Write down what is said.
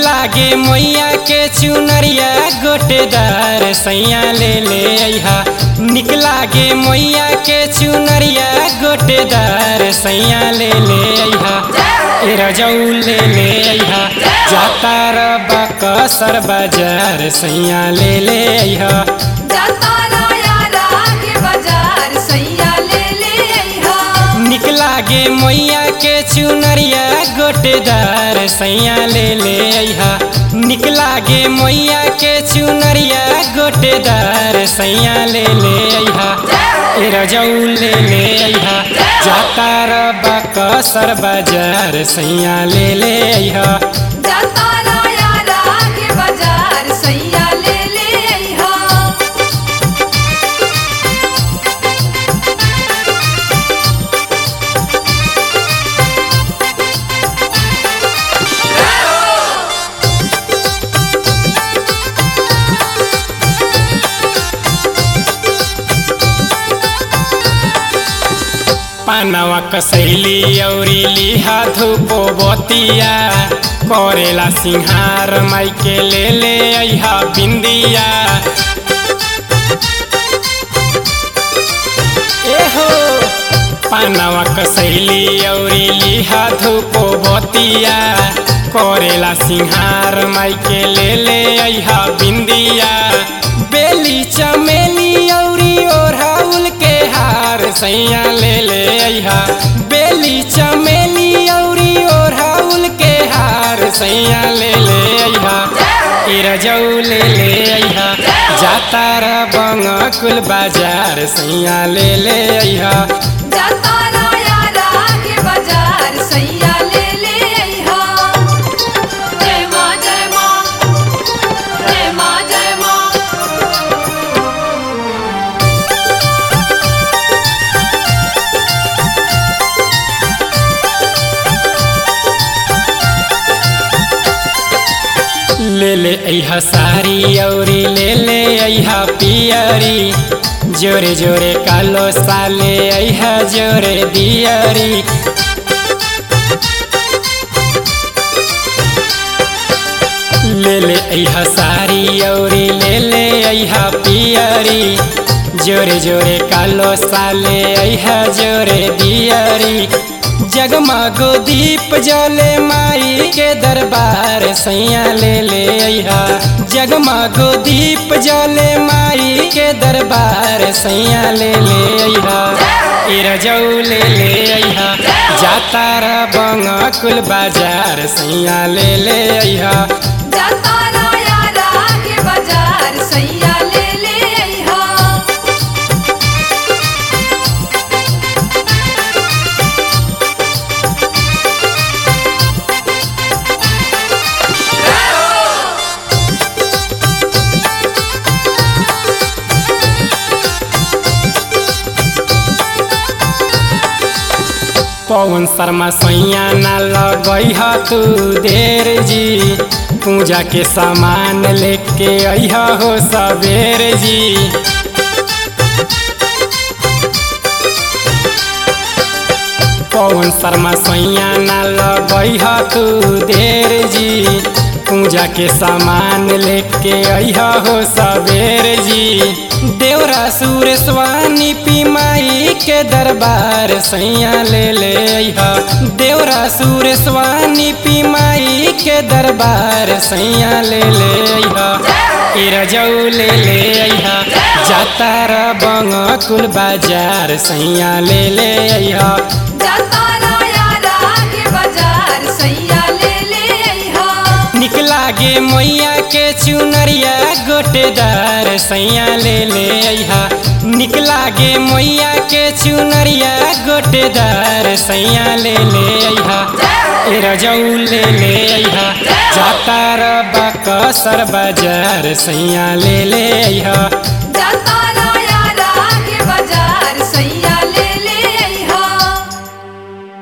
लागे मैया के चुनरिया गोटेदार सैया ले ले अइहा। निक लागे मैया के चुनरिया गोटेदार सैया ले ले अइहा। ए रजऊ ले ले अइहा। जाता रबा कसर बाजार सैया ले ले अइहा। निक लागे मैया के चुनरिया गोटेदार सैया ले ले अइहा। निक लागे मैया के चुनरिया गोटेदार सैया ले ले अइहा। ए रजऊ ले ले अइहा। जाता रबा कसर बाजार सैया ले ले अइहा। पानवा कसैली औरी लिहा धूपो बतिया करेला सिंहार माई के ले ले अइहा बिंदिया। एहो पानवा कसैली औरी लिहा धूपो बतिया करेला सिंहार माई के ले ले अइहा बिंदिया। बेली चमेली औरी ओढ़ाउल के हार सैया ले ले अइहा। बेली चमेली औरी ओढ़ाउल के हार सैया ले ले अइहा। ए रजऊ ले ले अइहा। जाता रबा कुल बाजार सैया ले ले अइहा। ले ले अइहा सारी औरी ले ले अइहा पियरी। जोरे जोरे कालो साले अइहा जोरे दियरी। ले ले अइहा सारी औरी ले ले अइहा पियरी। जोरे जोरे कालो साले अइहा जोरे दियरी। जगमगो दीप जले माई के दरबार सैया ले ले अइहा। जगमगो दीप जले माई के दरबार सैया ले ले अइहा। ए रजऊ ले ले अइहा। जाता रबा कुल बाजार सैया ले ले अइहा। पवन शर्मा सैया ना लगइहा तू देर जी। पूजा के सामान लेके अइहा हो सबेर जी। पवन शर्मा सैया ना लगइहा तू देर जी। पूजा के सामान लेके अइहा हो सबेर जी। देवरा सुरेशवानी पी माई के दरबार सैया ले ले अइहा। देवरा सुरेशवानी पी माई के दरबार सैया ले ले अइहा। ए रजऊ ले ले अइहा। जाता रबा कुल बाजार सैया ले ले अइहा। निक लागे मैया के चुनरिया गोटेदार सैया ले ले अइहा। निक लागे मैया के चुनरिया गोटेदार सैया ले ले अइहा। ए रजऊ ले ले अइहा। जाता रबा कसर बाजार सैया ले ले अइहा।